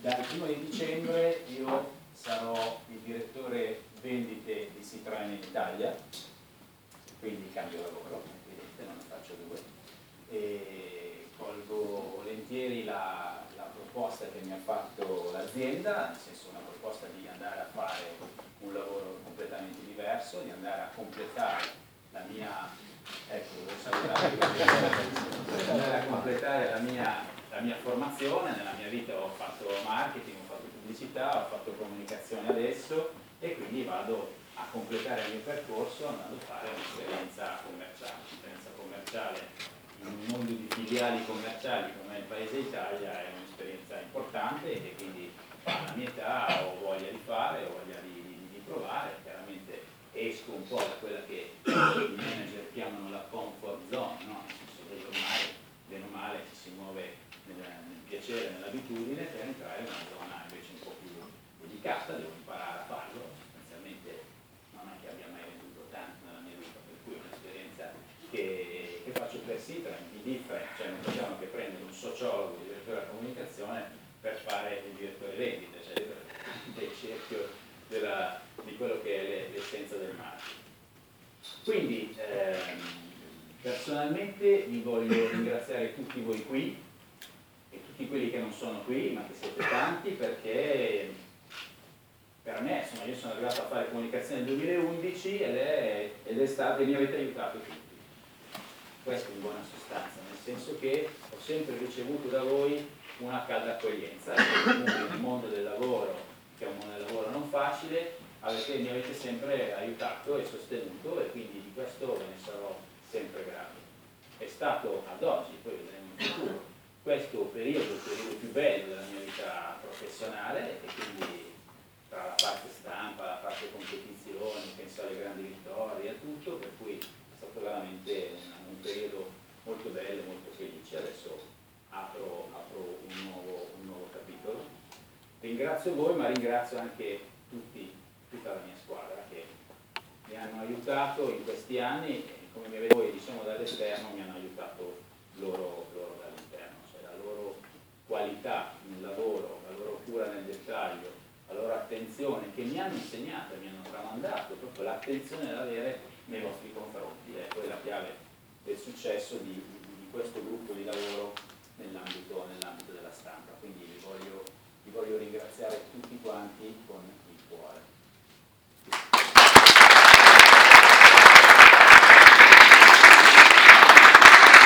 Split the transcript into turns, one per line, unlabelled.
Dal 1 dicembre io sarò il direttore vendite di Citroën in Italia, quindi cambio lavoro, evidente, non ne faccio due, e colgo volentieri la proposta che mi ha fatto l'azienda, nel senso una proposta di andare a fare un lavoro completamente diverso, di andare a completare la mia, andare a completare la mia formazione. Nella mia vita ho fatto marketing, ho fatto pubblicità, ho fatto comunicazione adesso e quindi vado a completare il mio percorso andando a fare un'esperienza commerciale in un mondo di filiali commerciali come il Paese Italia. È un'esperienza importante e quindi alla mia età ho voglia di fare, ho voglia di provare. Chiaramente esco un po' da quella che i manager chiamano la comfort zone, no? Nel senso che ormai, bene o male, ci si muove nel piacere, nell'abitudine, per entrare in una zona invece un po' più delicata. Devo imparare a farlo, sostanzialmente non è che abbia mai venduto tanto nella mia vita, per cui è un'esperienza che faccio per Citroën, di different, cioè non facciamo che prendere un sociologo, il direttore della comunicazione per fare il direttore vendita, cioè del cerchio di quello che è l'essenza del marketing. Quindi personalmente vi voglio ringraziare tutti voi qui e tutti quelli che non sono qui, ma che siete tanti, perché per me, insomma, io sono arrivato a fare comunicazione nel 2011 ed è stato, e mi avete aiutato tutti. Questo in buona sostanza, nel senso che ho sempre ricevuto da voi una calda accoglienza, comunque nel mondo del lavoro, che è un mondo del lavoro non facile, mi avete sempre aiutato e sostenuto, e quindi di questo ve ne sarò sempre grato. È stato ad oggi, poi vedremo in futuro, questo periodo il periodo più bello della mia vita professionale, e quindi tra la parte stampa, la parte competizioni, penso alle grandi vittorie e tutto, per cui è stato veramente un periodo molto bello, molto felice. Adesso apro un nuovo capitolo. Ringrazio voi, ma ringrazio anche tutta la mia squadra che mi hanno aiutato in questi anni, e come mi avete voi, diciamo, dall'esterno, mi hanno aiutato loro dall'interno, cioè la loro qualità nel lavoro, la loro cura nel dettaglio, la loro attenzione, che mi hanno insegnato, mi hanno tramandato proprio l'attenzione da avere nei vostri confronti. È poi la chiave del successo di questo gruppo